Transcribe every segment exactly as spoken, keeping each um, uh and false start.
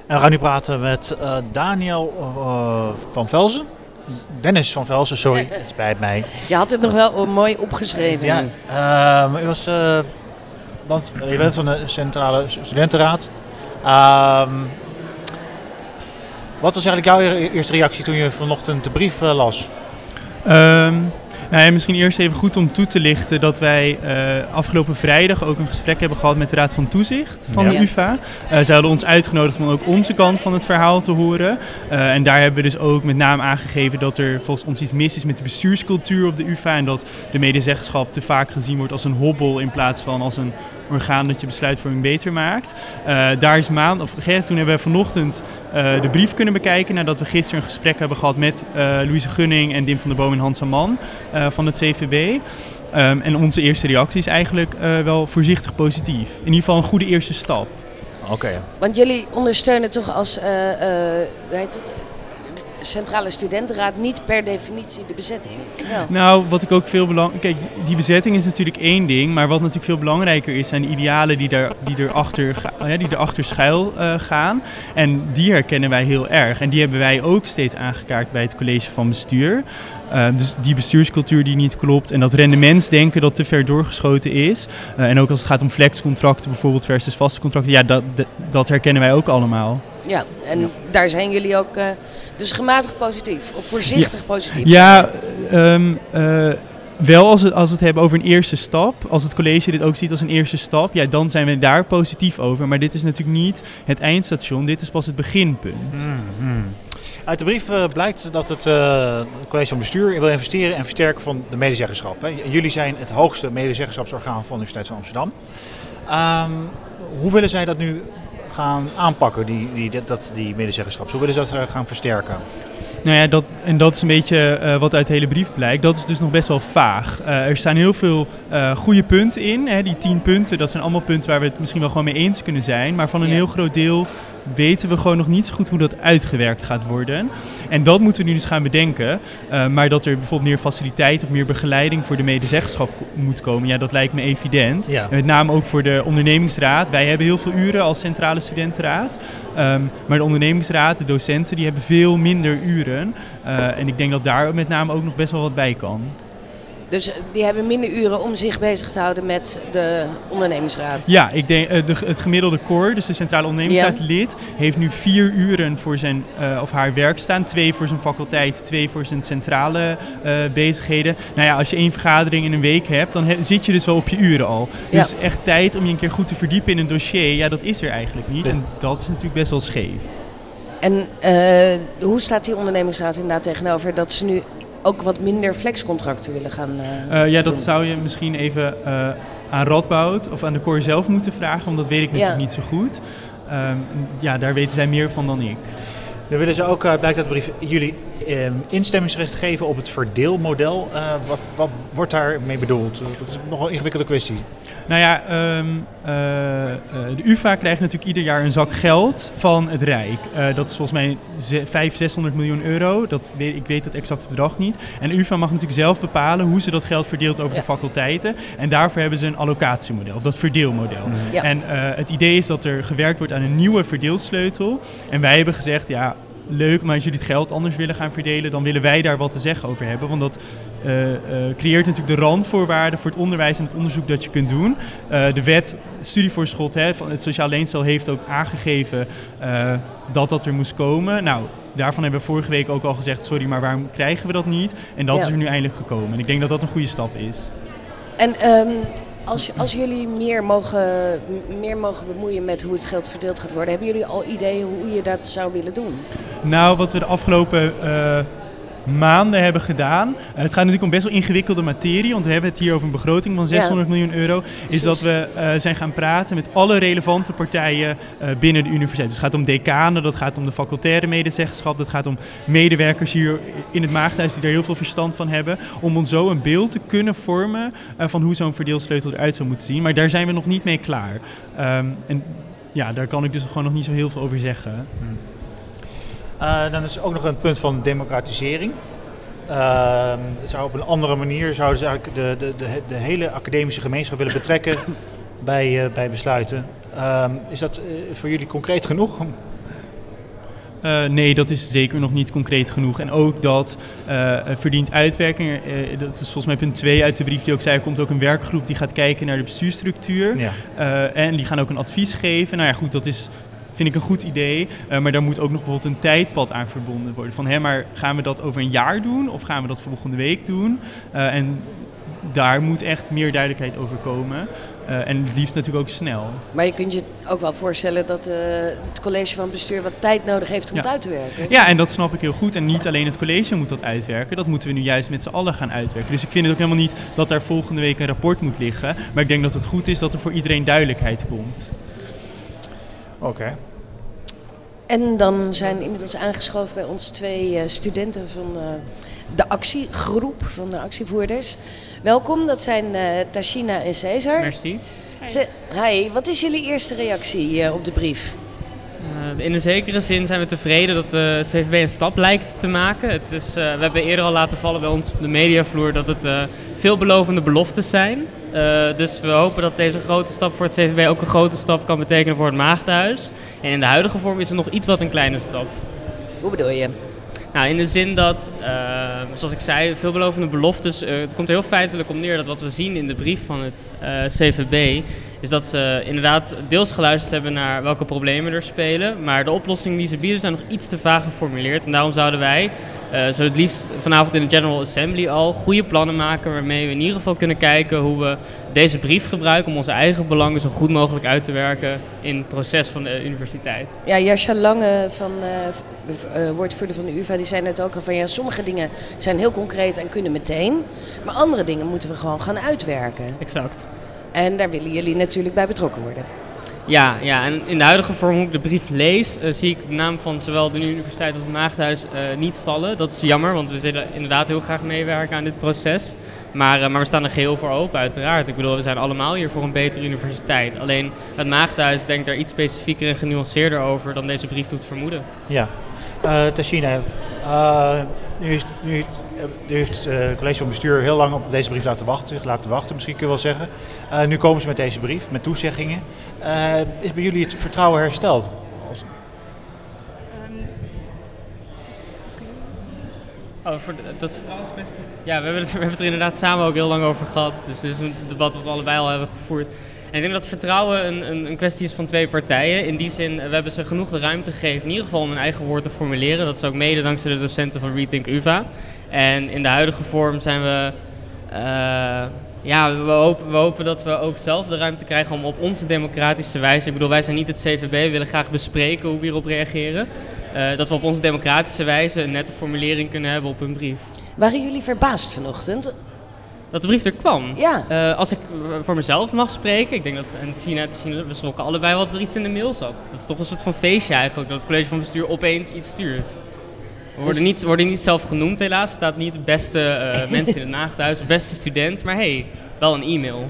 En we gaan nu praten met uh, Daniel uh, van Velzen. Dennis van Velzen, sorry, het spijt mij. Je had het nog wel mooi opgeschreven. Ja, uh, maar je was, uh, want je bent van de Centrale Studentenraad. Uh, wat was eigenlijk jouw eerste reactie toen je vanochtend de brief uh, las? Um, nou ja, misschien eerst even goed om toe te lichten dat wij uh, afgelopen vrijdag ook een gesprek hebben gehad met de Raad van Toezicht van ja. de U vA. Uh, ze hadden ons uitgenodigd om ook onze kant van het verhaal te horen. Uh, en daar hebben we dus ook met name aangegeven dat er volgens ons iets mis is met de bestuurscultuur op de U vA. En dat de medezeggenschap te vaak gezien wordt als een hobbel in plaats van als een orgaan dat je besluitvorming beter maakt. Uh, daar is maand, of, toen hebben we vanochtend uh, de brief kunnen bekijken nadat we gisteren een gesprek hebben gehad met uh, Louise Gunning en Dim van der Boom en Hans Amman uh, van het C V B. Um, en onze eerste reactie is eigenlijk uh, wel voorzichtig positief. In ieder geval een goede eerste stap. Oké. Okay. Want jullie ondersteunen toch als uh, uh, hoe heet het? Centrale Studentenraad niet per definitie de bezetting. Wel. Nou, wat ik ook veel belangrijk... Kijk, die bezetting is natuurlijk één ding, maar wat natuurlijk veel belangrijker is, zijn de idealen die, daar, die, erachter, ja, die erachter schuil uh, gaan. En die herkennen wij heel erg. En die hebben wij ook steeds aangekaart bij het college van bestuur. Uh, dus die bestuurscultuur die niet klopt en dat rendementsdenken dat te ver doorgeschoten is. Uh, en ook als het gaat om flexcontracten bijvoorbeeld versus vaste contracten, ja, dat, dat, dat herkennen wij ook allemaal. Ja, en ja. daar zijn jullie ook uh, dus gematigd positief of voorzichtig ja. positief? Ja, um, uh, wel als, het, als we het hebben over een eerste stap. Als het college dit ook ziet als een eerste stap, ja, dan zijn we daar positief over. Maar dit is natuurlijk niet het eindstation, dit is pas het beginpunt. Mm-hmm. Uit de brief uh, blijkt dat het uh, college van bestuur wil investeren en versterken van de medezeggenschap. Hè. Jullie zijn het hoogste medezeggenschapsorgaan van de Universiteit van Amsterdam. Um, hoe willen zij dat nu gaan aanpakken, die, die, dat, die medezeggenschap? Hoe willen ze dat uh, gaan versterken? Nou ja, dat, en dat is een beetje uh, wat uit de hele brief blijkt. Dat is dus nog best wel vaag. Uh, er staan heel veel uh, goede punten in. Hè. Die tien punten, dat zijn allemaal punten waar we het misschien wel gewoon mee eens kunnen zijn. Maar van een ja. heel groot deel weten we gewoon nog niet zo goed hoe dat uitgewerkt gaat worden. En dat moeten we nu dus gaan bedenken. Uh, maar dat er bijvoorbeeld meer faciliteit of meer begeleiding voor de medezeggenschap moet komen, ja, dat lijkt me evident. Ja. En met name ook voor de ondernemingsraad. Wij hebben heel veel uren als Centrale Studentenraad. Um, maar de ondernemingsraad, de docenten, die hebben veel minder uren. Uh, en ik denk dat daar met name ook nog best wel wat bij kan. Dus die hebben minder uren om zich bezig te houden met de ondernemingsraad? Ja, ik denk uh, de, het gemiddelde C O R, dus de Centrale Ondernemingsraad lid, heeft nu vier uren voor zijn uh, of haar werk staan. Twee voor zijn faculteit, twee voor zijn centrale uh, bezigheden. Nou ja, als je één vergadering in een week hebt, dan he, zit je dus wel op je uren al. Ja. Dus echt tijd om je een keer goed te verdiepen in een dossier, ja, dat is er eigenlijk niet. En dat is natuurlijk best wel scheef. En uh, hoe staat die ondernemingsraad inderdaad tegenover dat ze nu ook wat minder flexcontracten willen gaan uh, uh, Ja, dat doen? zou je misschien even uh, aan Radboud of aan de C O R zelf moeten vragen, want dat weet ik natuurlijk ja. niet zo goed. Um, ja, daar weten zij meer van dan ik. Dan willen ze ook, uh, blijkt uit de brief, jullie uh, instemmingsrecht geven op het verdeelmodel. Uh, wat, wat wordt daarmee bedoeld? Uh, dat is nog wel een ingewikkelde kwestie. Nou ja, um, uh, uh, de U vA krijgt natuurlijk ieder jaar een zak geld van het Rijk. Uh, dat is volgens mij vijfhonderd, zeshonderd miljoen euro. Dat weet, ik weet het exacte bedrag niet. En de U vA mag natuurlijk zelf bepalen hoe ze dat geld verdeelt over ja. de faculteiten. En daarvoor hebben ze een allocatiemodel, of dat verdeelmodel. Mm-hmm. Ja. En uh, het idee is dat er gewerkt wordt aan een nieuwe verdeelsleutel. En wij hebben gezegd, ja, leuk, maar als jullie het geld anders willen gaan verdelen, dan willen wij daar wat te zeggen over hebben. Want dat uh, uh, creëert natuurlijk de randvoorwaarden voor het onderwijs en het onderzoek dat je kunt doen. Uh, de wet studievoorschot hè, van het Sociaal Leenstel heeft ook aangegeven uh, dat dat er moest komen. Nou, daarvan hebben we vorige week ook al gezegd, sorry, maar waarom krijgen we dat niet? En dat ja. is er nu eindelijk gekomen. En ik denk dat dat een goede stap is. En um, als, als jullie meer mogen, meer mogen bemoeien met hoe het geld verdeeld gaat worden, hebben jullie al ideeën hoe je dat zou willen doen? Nou, wat we de afgelopen uh, maanden hebben gedaan. Uh, het gaat natuurlijk om best wel ingewikkelde materie, want we hebben het hier over een begroting van zeshonderd ja. miljoen euro. Is dat we uh, zijn gaan praten met alle relevante partijen uh, binnen de universiteit. Dus het gaat om decanen, dat gaat om de facultaire medezeggenschap, dat gaat om medewerkers hier in het Maagdhuis die er heel veel verstand van hebben. Om ons zo een beeld te kunnen vormen uh, van hoe zo'n verdeelsleutel eruit zou moeten zien. Maar daar zijn we nog niet mee klaar. Um, en ja, daar kan ik dus gewoon nog niet zo heel veel over zeggen. Hmm. Uh, dan is er ook nog een punt van democratisering. Uh, zou op een andere manier zouden ze eigenlijk de, de, de, de hele academische gemeenschap willen betrekken bij, uh, bij besluiten. Uh, is dat uh, voor jullie concreet genoeg? Uh, nee, dat is zeker nog niet concreet genoeg. En ook dat uh, verdient uitwerking, uh, dat is volgens mij punt twee uit de brief die ook zei, er komt ook een werkgroep die gaat kijken naar de bestuursstructuur. Ja. Uh, en die gaan ook een advies geven. Nou ja, goed, dat is, vind ik een goed idee. Uh, maar daar moet ook nog bijvoorbeeld een tijdpad aan verbonden worden. Van, hè, maar gaan we dat over een jaar doen of gaan we dat volgende week doen? Uh, en daar moet echt meer duidelijkheid over komen. Uh, en het liefst natuurlijk ook snel. Maar je kunt je ook wel voorstellen dat uh, het college van bestuur wat tijd nodig heeft om ja. het uit te werken. Ja, en dat snap ik heel goed. En niet alleen het college moet dat uitwerken. Dat moeten we nu juist met z'n allen gaan uitwerken. Dus ik vind het ook helemaal niet dat daar volgende week een rapport moet liggen. Maar ik denk dat het goed is dat er voor iedereen duidelijkheid komt. Oké. Okay. En dan zijn inmiddels aangeschoven bij ons twee uh, studenten van uh, de actiegroep, van de actievoerders. Welkom, dat zijn uh, Tashina en Cesar. Merci. Ze, hi, wat is jullie eerste reactie uh, op de brief? Uh, in een zekere zin zijn we tevreden dat uh, het C V B een stap lijkt te maken. Het is, uh, we hebben eerder al laten vallen bij ons op de mediavloer dat het uh, veelbelovende beloftes zijn. Uh, dus we hopen dat deze grote stap voor het C V B ook een grote stap kan betekenen voor het Maagdenhuis. En in de huidige vorm is het nog iets wat een kleine stap. Hoe bedoel je? Nou, in de zin dat, uh, zoals ik zei, veelbelovende beloftes, uh, het komt heel feitelijk om neer dat wat we zien in de brief van het uh, C V B, is dat ze inderdaad deels geluisterd hebben naar welke problemen er spelen, maar de oplossingen die ze bieden zijn nog iets te vaag geformuleerd. En daarom zouden wij, uh, zo het liefst vanavond in de General Assembly al, goede plannen maken waarmee we in ieder geval kunnen kijken hoe we deze brief gebruiken om onze eigen belangen zo goed mogelijk uit te werken in het proces van de universiteit. Ja, Jascha Lange, van, uh, uh, woordvoerder van de U vA, die zei net ook al van ja, sommige dingen zijn heel concreet en kunnen meteen, maar andere dingen moeten we gewoon gaan uitwerken. Exact. En daar willen jullie natuurlijk bij betrokken worden. Ja, ja, en in de huidige vorm, hoe ik de brief lees, uh, zie ik de naam van zowel de universiteit als het Maagdenhuis uh, niet vallen. Dat is jammer, want we zullen inderdaad heel graag meewerken aan dit proces. Maar, uh, maar we staan er geheel voor open, uiteraard. Ik bedoel, we zijn allemaal hier voor een betere universiteit. Alleen het Maagdenhuis denkt daar iets specifieker en genuanceerder over dan deze brief doet vermoeden. Ja, uh, Tashina, uh, nu, is, nu, nu heeft uh, het college van bestuur heel lang op deze brief laten wachten, zich laten wachten misschien kun je wel zeggen. Uh, nu komen ze met deze brief, met toezeggingen. Uh, is bij jullie het vertrouwen hersteld? Oh, voor de, dat vertrouwenskwestie? Ja, we hebben, het, we hebben het er inderdaad samen ook heel lang over gehad. Dus dit is een debat wat we allebei al hebben gevoerd. En ik denk dat vertrouwen een, een, een kwestie is van twee partijen. In die zin, we hebben ze genoeg de ruimte gegeven, in ieder geval om hun eigen woord te formuleren. Dat is ook mede dankzij de docenten van Rethink U vA. En in de huidige vorm zijn we... Uh, ja, we hopen, we hopen dat we ook zelf de ruimte krijgen om op onze democratische wijze... Ik bedoel, wij zijn niet het C V B, we willen graag bespreken hoe we hierop reageren. Uh, dat we op onze democratische wijze een nette formulering kunnen hebben op een brief. Waren jullie verbaasd vanochtend? Dat de brief er kwam? Ja. Uh, als ik voor mezelf mag spreken, ik denk dat, en Tina en Tina, we schrokken allebei wat er iets in de mail zat. Dat is toch een soort van feestje eigenlijk, dat het college van bestuur opeens iets stuurt. We worden, dus... niet, worden niet zelf genoemd helaas, er staat niet de beste uh, mensen in het Maagdenhuis, de beste student, maar hey, wel een e-mail.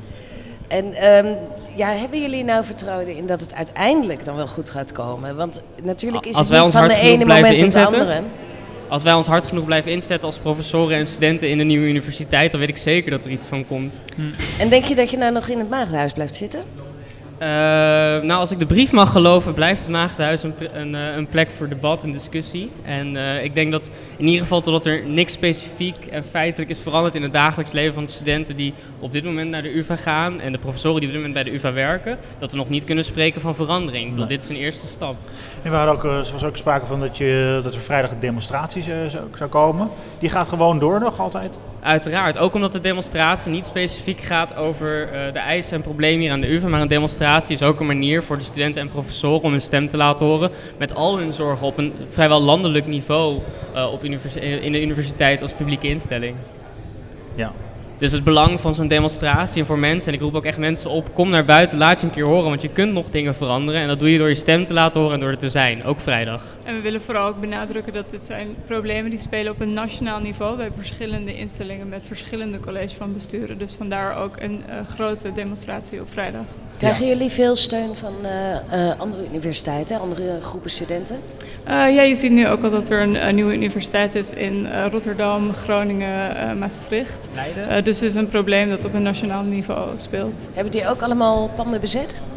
En um, ja, hebben jullie nou vertrouwen in dat het uiteindelijk dan wel goed gaat komen? Want natuurlijk is als het niet van de ene moment op de andere. Als wij ons hard genoeg blijven inzetten als professoren en studenten in de nieuwe universiteit, dan weet ik zeker dat er iets van komt. Hm. En denk je dat je nou nog in het Maagdenhuis blijft zitten? Uh, nou, als ik de brief mag geloven, blijft het Maagdenhuis een, een, een plek voor debat en discussie. En uh, ik denk dat in ieder geval totdat er niks specifiek en feitelijk is veranderd in het dagelijks leven van de studenten die op dit moment naar de U vA gaan en de professoren die op dit moment bij de U vA werken, dat we nog niet kunnen spreken van verandering. Nee. Want dit is een eerste stap. En we hadden ook, er was ook sprake van dat, je, dat er vrijdag een demonstratie zou, zou komen. Die gaat gewoon door nog altijd? Uiteraard, ook omdat de demonstratie niet specifiek gaat over uh, de eisen en problemen hier aan de U vA, maar een demonstratie is ook een manier voor de studenten en professoren om hun stem te laten horen met al hun zorgen op een vrijwel landelijk niveau uh, op univers- in de universiteit als publieke instelling. Ja. Dus het belang van zo'n demonstratie en voor mensen, en ik roep ook echt mensen op, kom naar buiten, laat je een keer horen, want je kunt nog dingen veranderen en dat doe je door je stem te laten horen en door er te zijn, ook vrijdag. En we willen vooral ook benadrukken dat dit zijn problemen die spelen op een nationaal niveau bij verschillende instellingen met verschillende colleges van besturen. Dus vandaar ook een uh, grote demonstratie op vrijdag. Krijgen jullie veel steun van uh, uh, andere universiteiten, andere groepen studenten? Uh, ja, je ziet nu ook al dat er een, een nieuwe universiteit is in uh, Rotterdam, Groningen, uh, Maastricht. Leiden. Uh, dus het is een probleem dat op een nationaal niveau speelt. Hebben die ook allemaal panden bezet?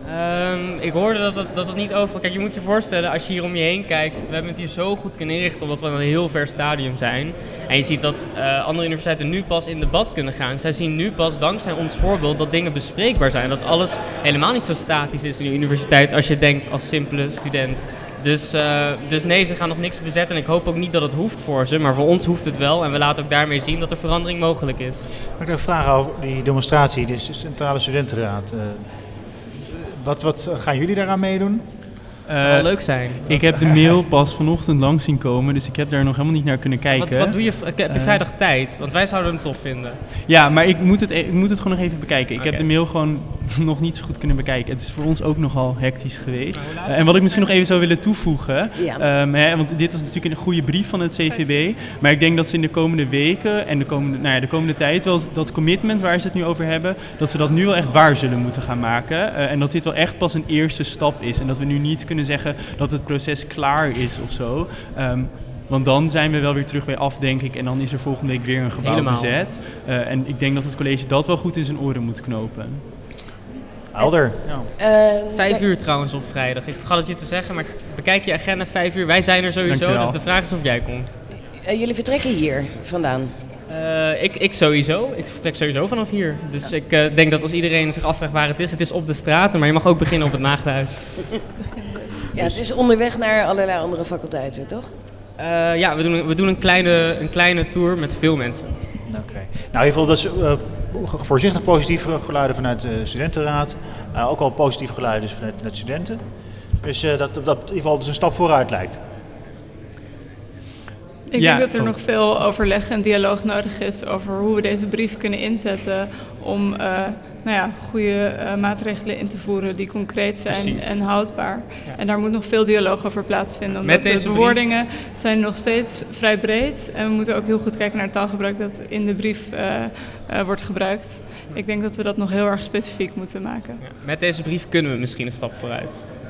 Um, ik hoorde dat het, dat het niet overal... Kijk, je moet je voorstellen, als je hier om je heen kijkt... We hebben het hier zo goed kunnen inrichten omdat we in een heel ver stadium zijn. En je ziet dat uh, andere universiteiten nu pas in debat kunnen gaan. Zij zien nu pas, dankzij ons voorbeeld, dat dingen bespreekbaar zijn. Dat alles helemaal niet zo statisch is in de universiteit als je denkt als simpele student. Dus, uh, dus nee, ze gaan nog niks bezetten en ik hoop ook niet dat het hoeft voor ze. Maar voor ons hoeft het wel en we laten ook daarmee zien dat er verandering mogelijk is. Mag ik een vraag over die demonstratie, de Centrale Studentenraad. Uh, wat, wat gaan jullie daaraan meedoen? Dat zou wel leuk zijn. Ik heb de mail pas vanochtend lang zien komen, dus ik heb daar nog helemaal niet naar kunnen kijken. Wat, wat doe je? Heb je vrijdag uh, tijd? Want wij zouden hem tof vinden. Ja, maar ik moet het, ik moet het gewoon nog even bekijken. Ik okay. heb de mail gewoon nog niet zo goed kunnen bekijken. Het is voor ons ook nogal hectisch geweest. Uh, en wat ik misschien nog even zou willen toevoegen, ja. um, hè, want dit was natuurlijk een goede brief van het C V B, maar ik denk dat ze in de komende weken en de komende, nou ja, de komende tijd wel dat commitment waar ze het nu over hebben, dat ze dat nu wel echt waar zullen moeten gaan maken. Uh, en dat dit wel echt pas een eerste stap is. En dat we nu niet kunnen zeggen dat het proces klaar is of zo. Um, Want dan zijn we wel weer terug bij af, denk ik. En dan is er volgende week weer een gebouw Helemaal. bezet. Uh, en ik denk dat het college dat wel goed in zijn oren moet knopen. Helder. Ja. Uh, vijf uur trouwens op vrijdag. Ik vergat het je te zeggen, maar bekijk je agenda vijf uur. Wij zijn er sowieso, Dankjewel. Dus de vraag is of jij komt. Uh, jullie vertrekken hier vandaan? Uh, ik, ik sowieso. Ik vertrek sowieso vanaf hier. Dus ja. ik uh, denk dat als iedereen zich afvraagt waar het is, het is op de straten. Maar je mag ook beginnen op het Maagdenhuis. Ja, het is onderweg naar allerlei andere faculteiten, toch? Uh, ja, we doen, we doen een, kleine, een kleine tour met veel mensen. Oké. Okay. Nou, in ieder geval, dat is uh, voorzichtig positieve geluiden vanuit de studentenraad. Uh, ook al positieve geluiden vanuit de studenten. Dus uh, dat, dat in ieder geval dus een stap vooruit lijkt. Ik ja. denk dat er nog veel overleg en dialoog nodig is over hoe we deze brief kunnen inzetten om uh, nou ja, goede uh, maatregelen in te voeren die concreet zijn Precies. en houdbaar. Ja. En daar moet nog veel dialoog over plaatsvinden, omdat Met deze de bewoordingen brief... zijn nog steeds vrij breed. En we moeten ook heel goed kijken naar het taalgebruik dat in de brief uh, uh, wordt gebruikt. Ik denk dat we dat nog heel erg specifiek moeten maken. Ja, met deze brief kunnen we misschien een stap vooruit.